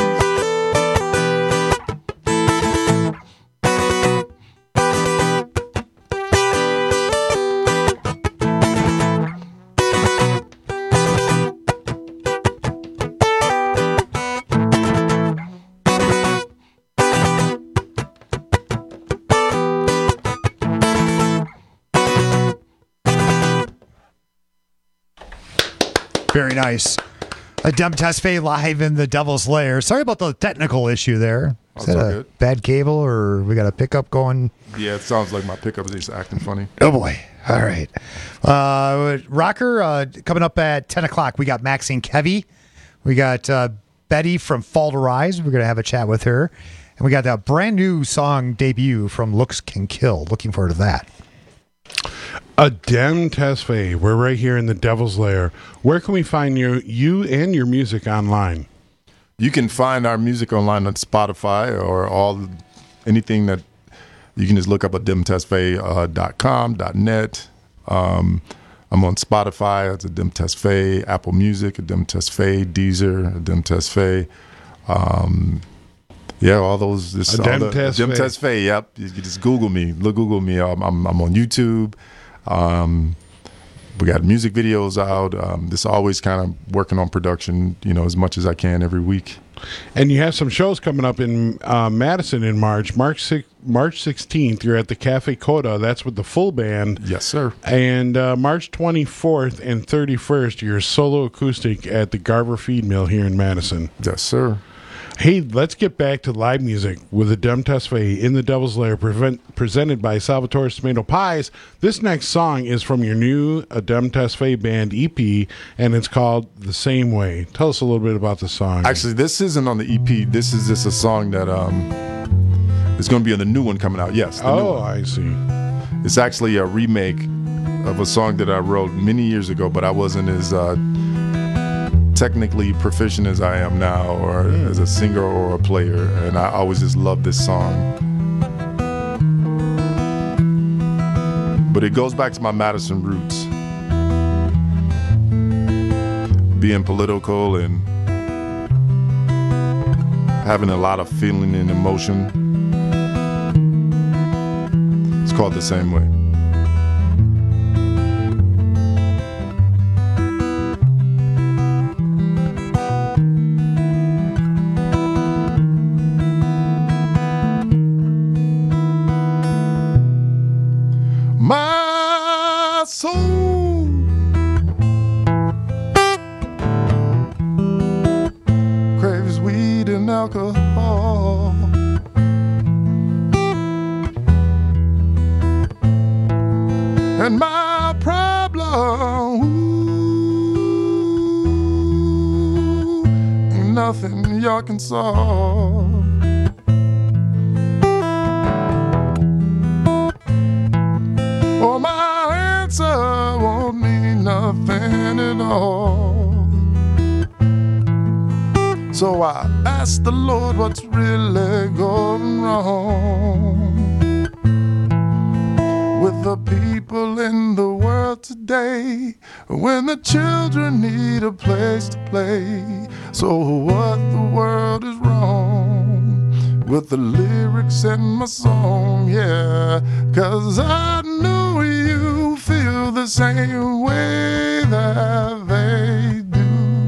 Very nice. A Dem Tesfaye live in the Devil's Lair. Sorry about the technical issue there. Is that a good. bad cable or we got a pickup going? Yeah, it sounds like my pickup is just acting funny. Oh, boy. All right. Uh, Rocker, uh, coming up at ten o'clock, we got Maxine Kevy. We got uh, Betty from Fall to Rise. We're going to have a chat with her. And we got that brand new song debut from Looks Can Kill. Looking forward to that. A Dem Tesfaye. We're right here in the Devil's Lair. Where can we find you, you and your music online? You can find our music online on Spotify or all anything that you can just look up at dem tesfaye dot com, .net. Um, I'm on Spotify. It's a Dem Tesfaye, Apple Music, a Dem Tesfaye, Deezer, a Dem Tesfaye. Um, yeah, all those. This, a all Dem the, Tesfaye. Dem Tesfaye. Yep. You, you just Google me. Look, Google me. I'm, I'm, I'm on YouTube. Um, we got music videos out. Um, this always kind of working on production, you know, as much as I can every week. And you have some shows coming up in uh, Madison in March. March sixth, March sixteenth, you're at the Cafe Coda. That's with the full band. Yes, sir. And uh, March twenty-fourth and thirty-first, you're solo acoustic at the Garver Feed Mill here in Madison. Yes, sir. Hey, let's get back to live music with a Dem Tesfaye in the Devil's Lair, prevent, presented by Salvatore's Tomato Pies. This next song is from your new A Dem Tesfaye Band E P, and it's called The Same Way. Tell us a little bit about the song. Actually, this isn't on the E P. This is just a song that um, is going to be on the new one coming out. Yes. The oh, new one. I see. It's actually a remake of a song that I wrote many years ago, but I wasn't as uh, technically proficient as I am now, or mm. as a singer or a player, and I always just loved this song. But it goes back to my Madison roots, being political and having a lot of feeling and emotion. It's called The Same Way. My soul craves weed and alcohol, and my problem nothing you can solve. Oh, my answer won't mean nothing at all. So I asked the Lord what's really going wrong with the people in the world today, when the children need a place to play. So what the world is wrong with the lyrics in my song, yeah, 'cause I know you feel the same way that they do.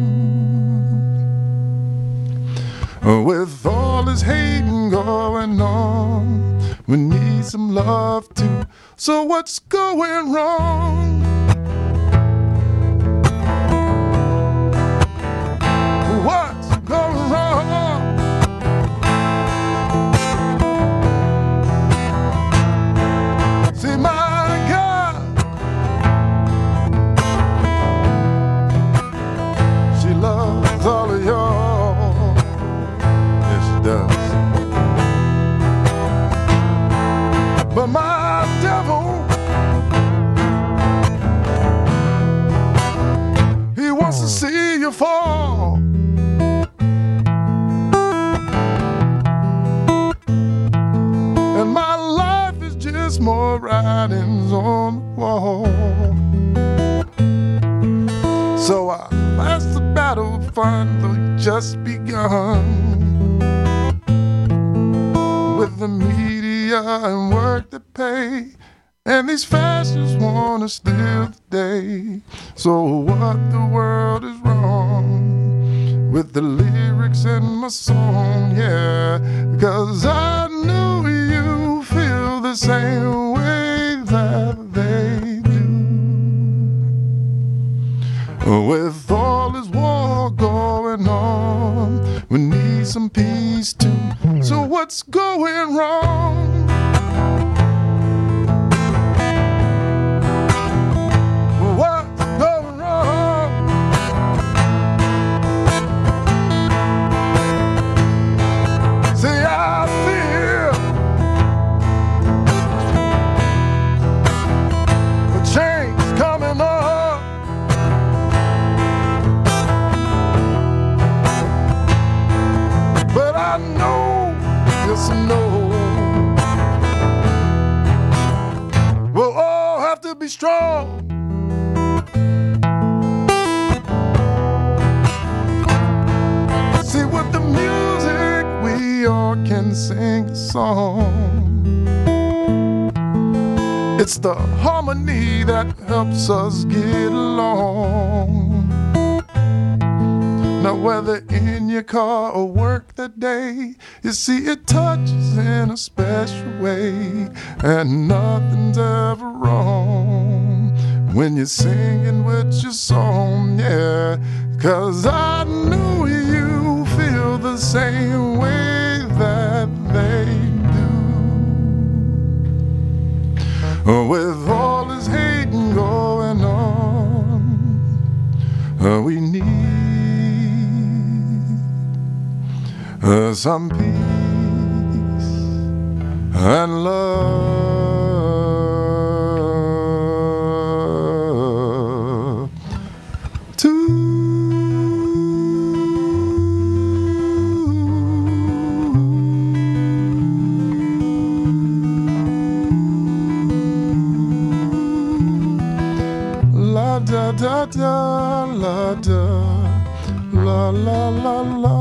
With all this hating going on, we need some love too. So what's going wrong? What's going wrong? See, my God, she loves all of y'all. Yes, she does. But my devil, he wants to see you fall. And my life is just more writings on the wall. So I asked the battle finally just begun, with the media and work to pay, and these fascists wanna steal the day. So what the world is wrong with the lyrics in my song, yeah, 'cause I know you feel the same way that they do. With all this war going on, we need some peace too. So what's going wrong? What's going wrong? See, I feel the change coming up. But I know, yes I know, we'll all have to be strong. See, with the music we all can sing a song. It's the harmony that helps us get along. Now whether in your car or work that day, you see it touches in a special way, and nothing's ever wrong when you're singing with your song, yeah, 'cause I know you feel the same way that they do. With all this hating going on, uh, we need Uh, some peace and love too. La da da da, la da, la la la la.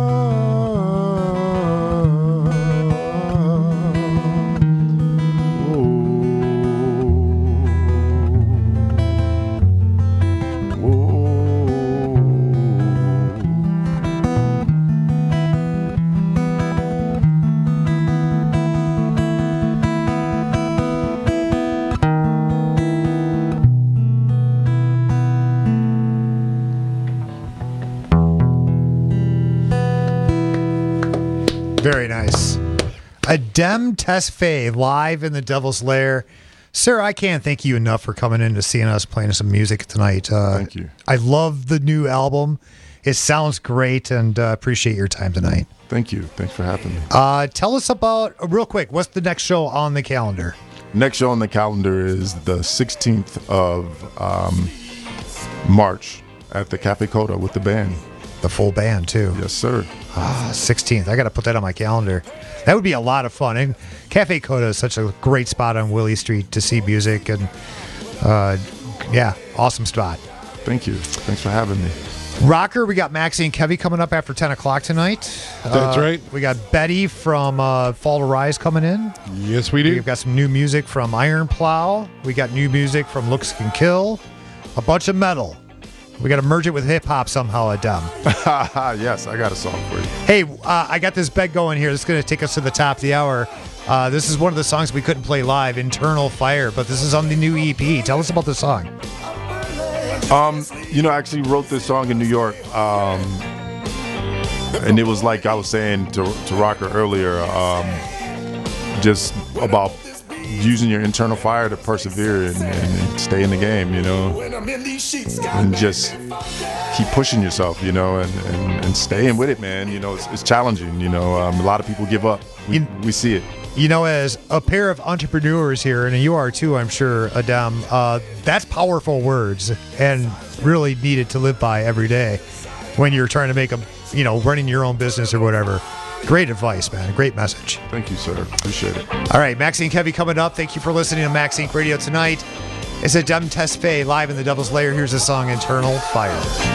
Very nice. Adem Tesfaye live in the Devil's Lair. Sir, I can't thank you enough for coming in to seeing us playing some music tonight. Uh, Thank you. I love the new album. It sounds great, and uh, appreciate your time tonight. Thank you. Thanks for having me. Uh, tell us about, uh, real quick, what's the next show on the calendar? Next show on the calendar is the sixteenth of um, March at the Cafe Coda with the band. The full band, too. Yes, sir. Ah, sixteenth. I got to put that on my calendar. That would be a lot of fun. And Cafe Coda is such a great spot on Willie Street to see music. And, uh, yeah, awesome spot. Thank you. Thanks for having me. Rocker, we got Maxie and Kevy coming up after ten o'clock tonight. That's uh, right. We got Betty from uh, Fall to Rise coming in. Yes, we do. We've got some new music from Iron Plow. We got new music from Looks Can Kill. A bunch of metal. We got to merge it with hip-hop somehow, Adam. Yes, I got a song for you. Hey, uh, I got this bet going here. This is going to take us to the top of the hour. Uh, this is one of the songs we couldn't play live, Internal Fire, but this is on the new E P. Tell us about the song. Um, you know, I actually wrote this song in New York, um, and it was like I was saying to, to Rocker earlier, um, just about using your internal fire to persevere and, and, and stay in the game, you know, and just keep pushing yourself, you know, and, and, and staying with it, man. You know, it's, it's challenging, you know. Um, a lot of people give up. We, you, we see it. You know, as a pair of entrepreneurs here, and you are too, I'm sure, Adam, uh, that's powerful words and really needed to live by every day when you're trying to make a, you know, running your own business or whatever. Great advice, man. Great message. Thank you, sir. Appreciate it. All right, Maxine and Kevy coming up. Thank you for listening to Max Inc Radio tonight. It's a Dem Tesfaye live in the Devil's Lair. Here's the song Internal Fire.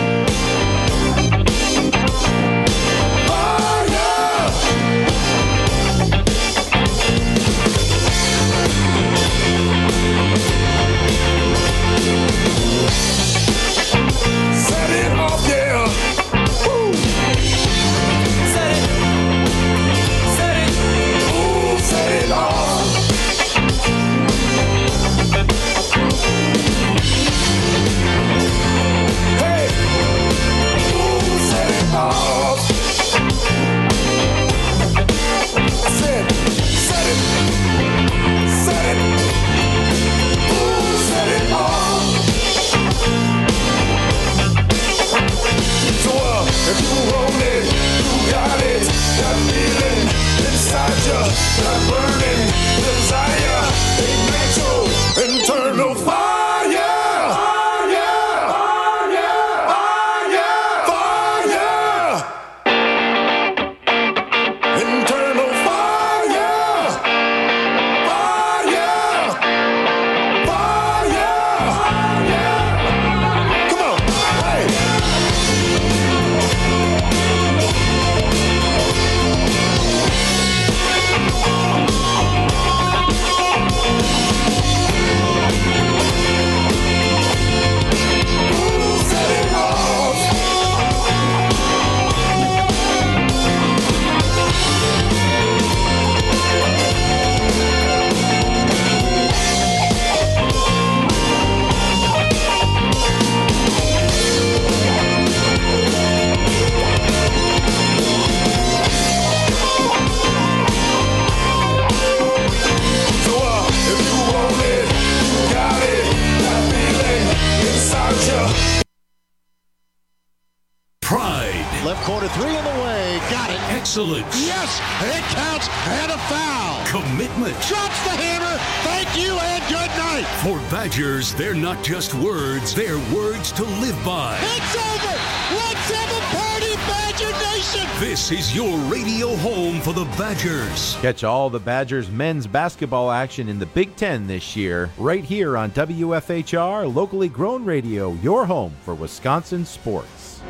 Excellence. Yes, it counts and a foul. Commitment. Drops the hammer. Thank you and good night. For Badgers, they're not just words, they're words to live by. It's over. Let's have a party, Badger Nation. This is your radio home for the Badgers. Catch all the Badgers men's basketball action in the Big Ten this year, right here on W F H R, locally grown radio, your home for Wisconsin sports.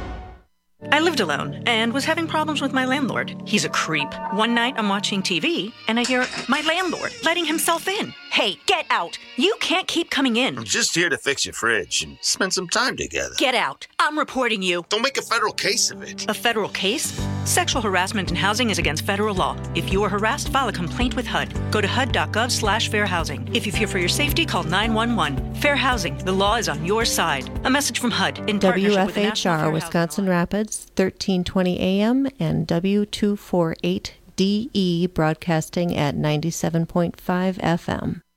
I lived alone and was having problems with my landlord. He's a creep. One night I'm watching T V and I hear my landlord letting himself in. Hey, get out. You can't keep coming in. I'm just here to fix your fridge and spend some time together. Get out. I'm reporting you. Don't make a federal case of it. A federal case? Sexual harassment in housing is against federal law. If you are harassed, file a complaint with H U D. Go to H U D dot gov slash fair housing. If you fear for your safety, call nine one one. Fair Housing. The law is on your side. A message from H U D in partnership with the National W F H R, Wisconsin Rapids, thirteen twenty A M and W two forty-eight D E broadcasting at ninety-seven point five F M.